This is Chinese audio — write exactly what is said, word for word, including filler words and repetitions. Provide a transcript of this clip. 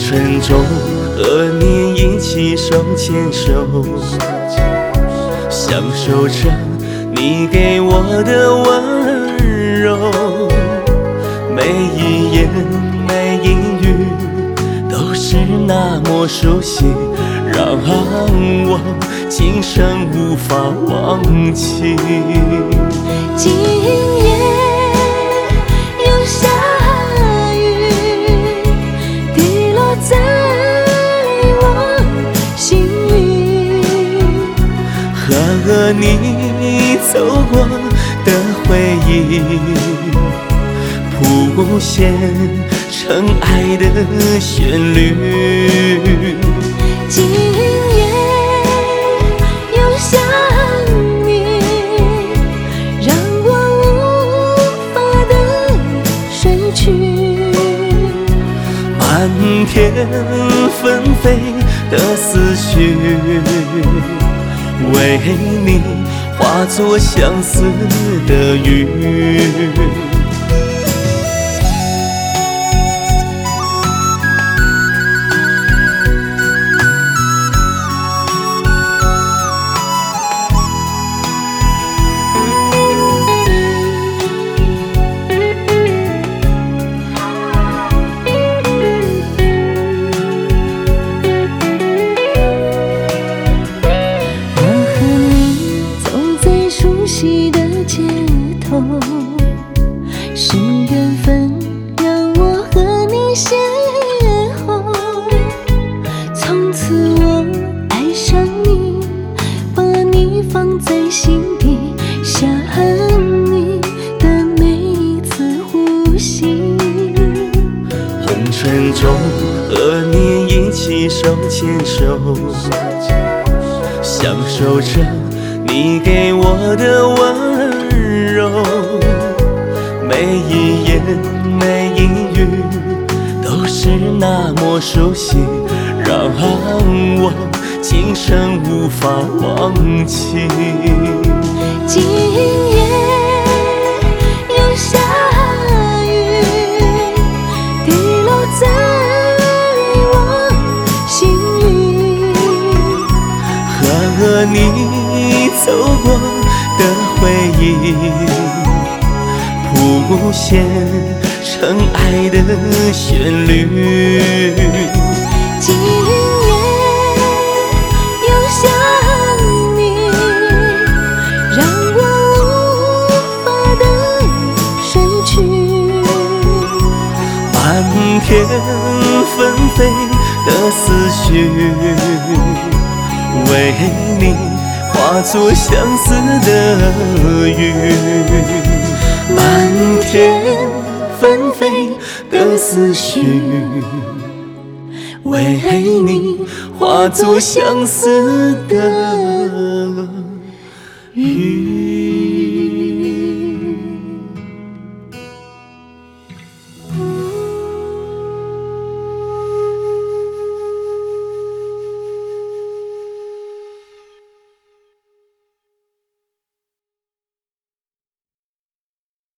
尘中和你一起手牵手，享受着你给我的温柔。每一言每一语都是那么熟悉，让我今生无法忘记。 今夜有下雨，滴落在我心里， 和你走过的回忆，谱写成爱的旋律。 今夜又想你，让我无法的睡去。 漫天纷飞的思绪，为你化作相思的雨。 是缘分让我和你邂逅，从此我爱上你，把你放在心底，想你的每一次呼吸。 红尘中和你一起手牵手，享受着你给我的温柔。每一言每一语都是那么熟悉，让我今生无法忘记。 今夜有下雨，滴落在我心里， 和你走过的回忆，谱写成爱的旋律。 今夜又想你，让我无法的睡去。 漫天纷飞的思绪，为你化作相思的雨。漫天纷飞的思绪，为你化作相思的雨。